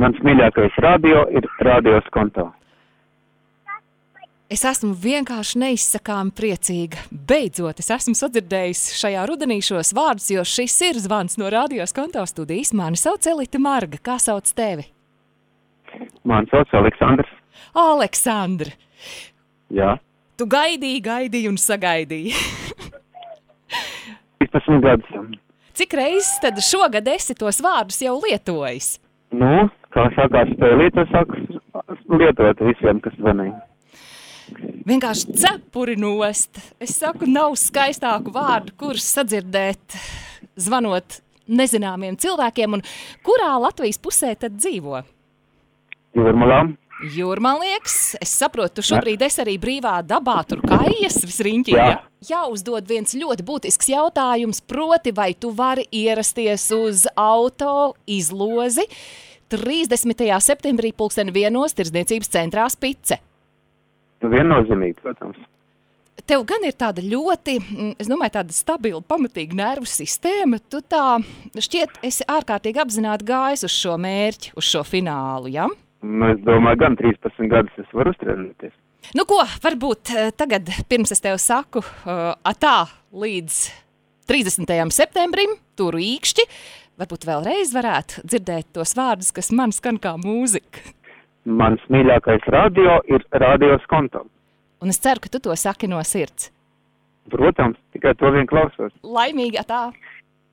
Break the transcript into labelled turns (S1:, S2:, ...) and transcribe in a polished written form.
S1: Mans mīļākais radio ir Radio Skonto.
S2: Es esmu vienkārši neizsakāmi priecīga. Beidzot, es esmu sadzirdējis šajā rudenī šos vārdus, jo šis ir zvans no Radio Skonto studijas. Mani sauc Elita Marga. Kā sauc tevi?
S1: Mani sauc Aleksandrs.
S2: Aleksandr!
S1: Jā.
S2: Tu gaidīji un sagaidīji.
S1: 15 gadus jau.
S2: Cik reizes tad šogad esi tos vārdus jau lietojis?
S1: Nu, kā sākās spēlīt, es sāku lietot visiem, kas zvanīja.
S2: Vienkārši cepuri nost. Es saku, nav skaistāku vārdu, kurus sadzirdēt, zvanot nezināmiem cilvēkiem. Un kurā Latvijas pusē tad dzīvo?
S1: Jūrmalā.
S2: Jūrmalnieks. Es saprotu, tu šobrīd esi arī brīvā dabā, tur kājas visriņķī.
S1: Jā.
S2: Jāuzdod viens ļoti būtisks jautājums, proti, vai tu vari ierasties uz auto izlozi 30. septembrī 1:00 Tirdzniecības centrā Spice.
S1: Viennozīmīgi, protams.
S2: Tev gan ir tāda ļoti, es domāju, tāda stabila, pamatīga nervu sistēma. Tu tā šķiet esi ārkārtīgi apzināti gājis uz šo mērķi, uz šo finālu, ja?
S1: Nu, es domāju, gan 13 gadus es varu uztrenēties.
S2: Nu ko, varbūt tagad, pirms es tev saku, atā līdz 30. septembrim, turu īkšķi, varbūt vēlreiz varētu dzirdēt tos vārdus, kas man skan kā mūzika.
S1: Mans mīļākais radio ir Radio Skonto.
S2: Un es ceru, ka tu to saki no sirds.
S1: Protams, tikai to vien klausos.
S2: Laimīgi atā!